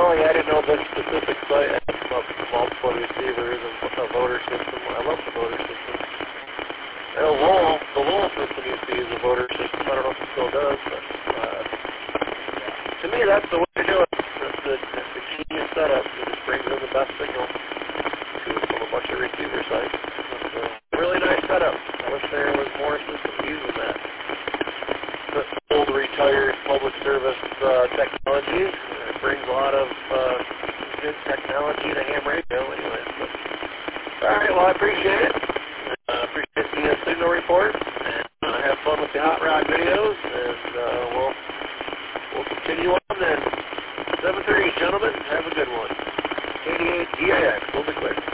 No, yeah, I didn't know the specifics. I asked about multiple receivers and a voter system. I love the voter system. The Lowell system used to use a voter system. I don't know if it still does, but to me, that's the way to do it. That's the genius setup. It just brings in the best signal from a bunch of receiver sites. It's a really nice setup. I wish there was more systems using that. The old retired public service technology. It brings a lot of good technology to ham radio anyways. But, all right, well, I appreciate it. Appreciate the signal report. And have fun with the hot rod videos. And we'll continue on then. 7:30, gentlemen. Have a good one. 88 DAX. We'll be quick.